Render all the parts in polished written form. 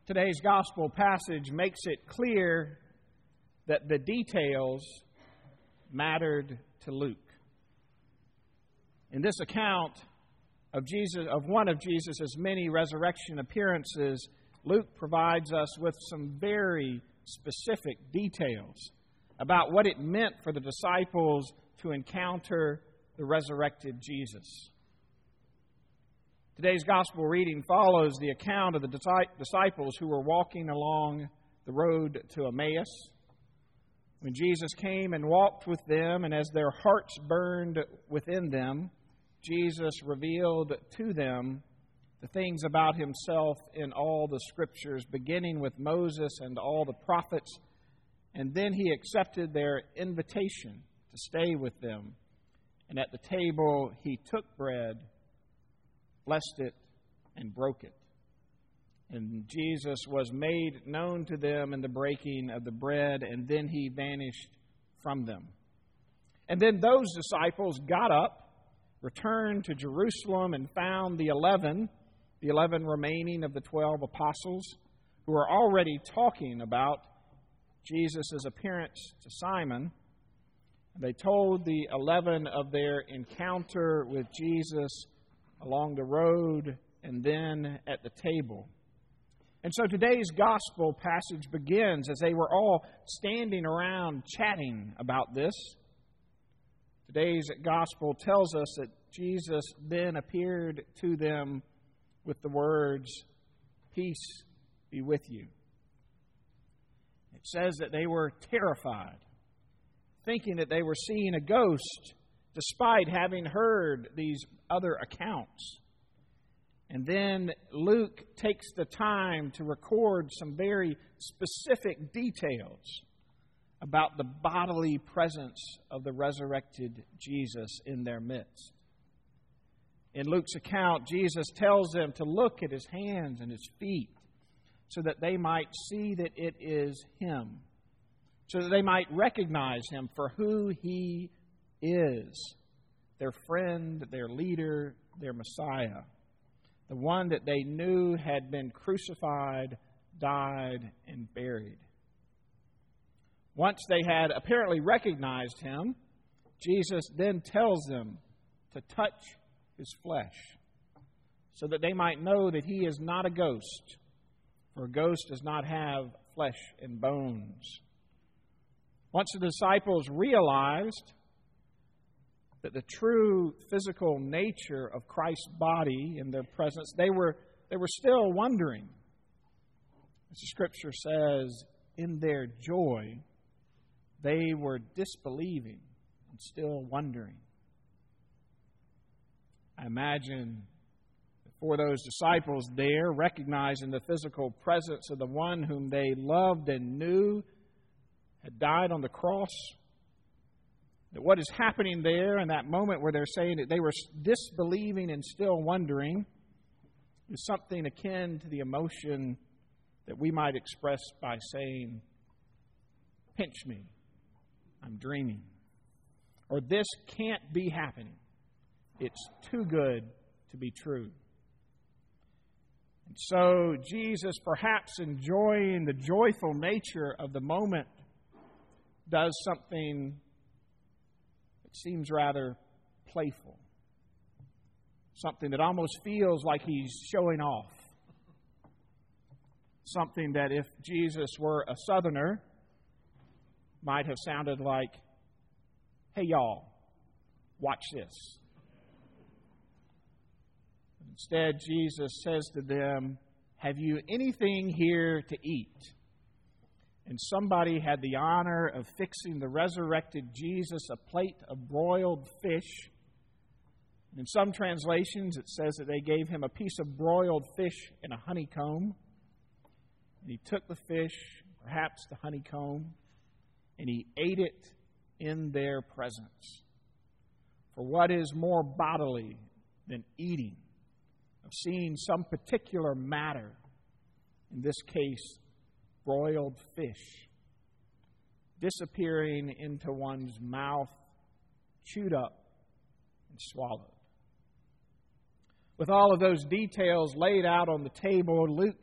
Today's gospel passage makes it clear that the details mattered to Luke. In this account of one of Jesus' many resurrection appearances, Luke provides us with some very specific details about what it meant for the disciples to encounter the resurrected Jesus. Today's gospel reading follows the account of the disciples who were walking along the road to Emmaus. When Jesus came and walked with them, and as their hearts burned within them, Jesus revealed to them the things about himself in all the Scriptures, beginning with Moses and all the prophets, and then he accepted their invitation to stay with them. And at the table he took bread, blessed it, and broke it. And Jesus was made known to them in the breaking of the bread, and then he vanished from them. And then those disciples got up, returned to Jerusalem, and found the 11 remaining of the 12 apostles, who were already talking about Jesus' appearance to Simon. They told the 11 of their encounter with Jesus along the road and then at the table. And so today's gospel passage begins as they were all standing around chatting about this. Today's gospel tells us that Jesus then appeared to them with the words, "Peace be with you." It says that they were terrified, thinking that they were seeing a ghost, despite having heard these other accounts. And then Luke takes the time to record some very specific details about the bodily presence of the resurrected Jesus in their midst. In Luke's account, Jesus tells them to look at his hands and his feet so that they might see that it is him, so that they might recognize him for who he is, their friend, their leader, their Messiah, the one that they knew had been crucified, died, and buried. Once they had apparently recognized him, Jesus then tells them to touch his flesh, so that they might know that he is not a ghost, for a ghost does not have flesh and bones. Once the disciples realized that the true physical nature of Christ's body in their presence, they were still wondering. As the Scripture says, in their joy, they were disbelieving and still wondering. I imagine that for those disciples there, recognizing the physical presence of the one whom they loved and knew had died on the cross, that what is happening there in that moment where they're saying that they were disbelieving and still wondering is something akin to the emotion that we might express by saying, "Pinch me, I'm dreaming," or "This can't be happening. It's too good to be true." And so Jesus, perhaps enjoying the joyful nature of the moment, does something that seems rather playful, something that almost feels like he's showing off, something that if Jesus were a Southerner might have sounded like, "Hey y'all, watch this." Instead, Jesus says to them, "Have you anything here to eat?" And somebody had the honor of fixing the resurrected Jesus a plate of broiled fish. In some translations, it says that they gave him a piece of broiled fish in a honeycomb. And he took the fish, perhaps the honeycomb, and he ate it in their presence. For what is more bodily than eating, of seeing some particular matter, in this case, broiled fish, disappearing into one's mouth, chewed up and swallowed? With all of those details laid out on the table, Luke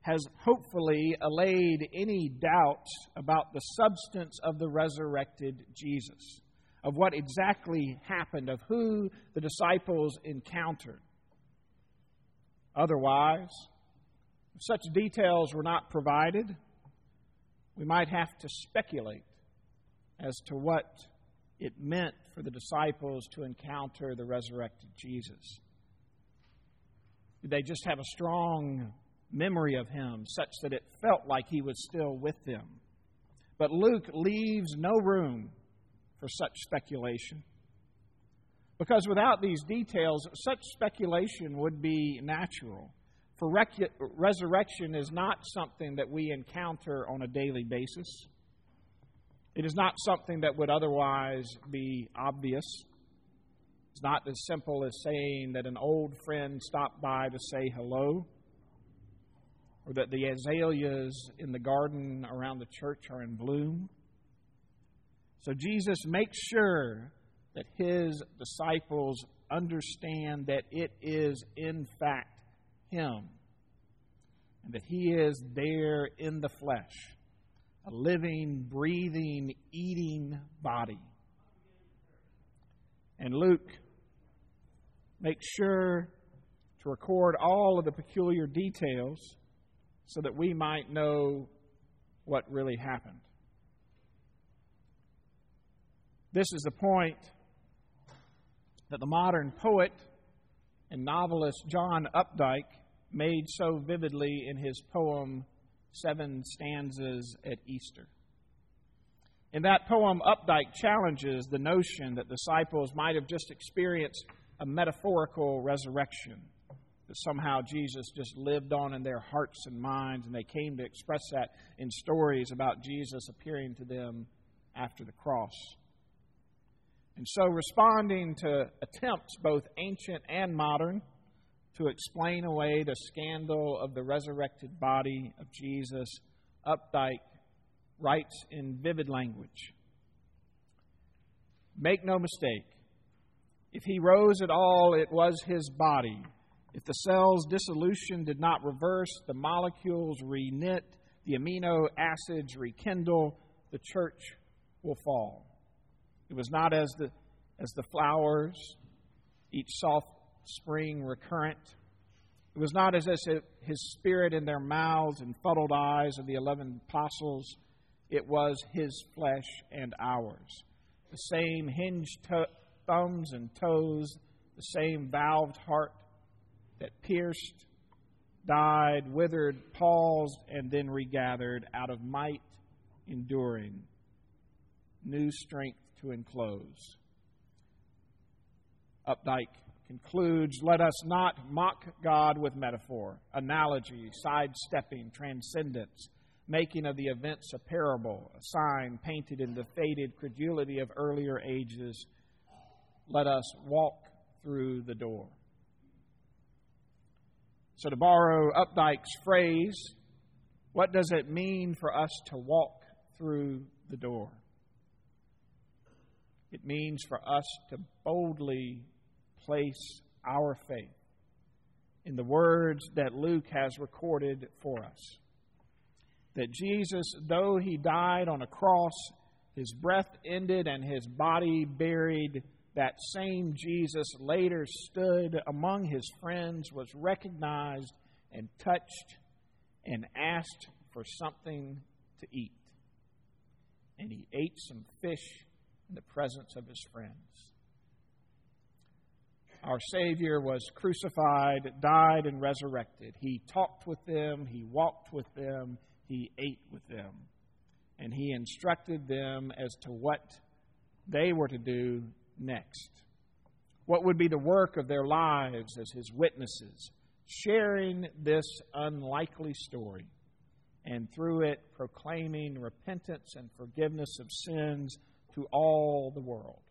has hopefully allayed any doubts about the substance of the resurrected Jesus, of what exactly happened, of who the disciples encountered. Otherwise, if such details were not provided, we might have to speculate as to what it meant for the disciples to encounter the resurrected Jesus. Did they just have a strong memory of him such that it felt like he was still with them? But Luke leaves no room for such speculation, because without these details, such speculation would be natural. For resurrection is not something that we encounter on a daily basis. It is not something that would otherwise be obvious. It's not as simple as saying that an old friend stopped by to say hello, or that the azaleas in the garden around the church are in bloom. So Jesus makes sure that his disciples understand that it is in fact him, and that he is there in the flesh, a living, breathing, eating body. And Luke makes sure to record all of the peculiar details so that we might know what really happened. This is the point that the modern poet and novelist John Updike made so vividly in his poem, 7 Stanzas at Easter. In that poem, Updike challenges the notion that disciples might have just experienced a metaphorical resurrection, that somehow Jesus just lived on in their hearts and minds, and they came to express that in stories about Jesus appearing to them after the cross. And so, responding to attempts, both ancient and modern, to explain away the scandal of the resurrected body of Jesus, Updike writes in vivid language, "Make no mistake, if he rose at all, it was his body. If the cell's dissolution did not reverse, the molecules reknit, the amino acids rekindle, the church will fall. It was not as the flowers, each soft spring recurrent. It was not as if his spirit in their mouths and fuddled eyes of the 11 apostles. It was his flesh and ours. The same hinged thumbs and toes, the same valved heart that pierced, died, withered, paused, and then regathered, out of might enduring, new strength to enclose." Updike concludes, "Let us not mock God with metaphor, analogy, sidestepping, transcendence, making of the events a parable, a sign painted in the faded credulity of earlier ages. Let us walk through the door." So, to borrow Updike's phrase, what does it mean for us to walk through the door? It means for us to boldly place our faith in the words that Luke has recorded for us. That Jesus, though he died on a cross, his breath ended and his body buried, that same Jesus later stood among his friends, was recognized and touched, and asked for something to eat. And he ate some fish in the presence of his friends. Our Savior was crucified, died, and resurrected. He talked with them, he walked with them, he ate with them, and he instructed them as to what they were to do next. What would be the work of their lives as his witnesses, sharing this unlikely story, and through it proclaiming repentance and forgiveness of sins to all the world.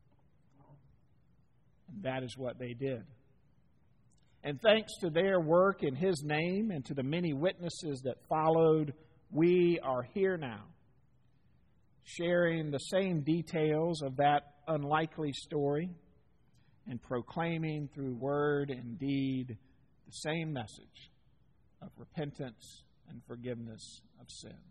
And that is what they did. And thanks to their work in his name and to the many witnesses that followed, we are here now, sharing the same details of that unlikely story and proclaiming through word and deed the same message, of repentance and forgiveness of sin.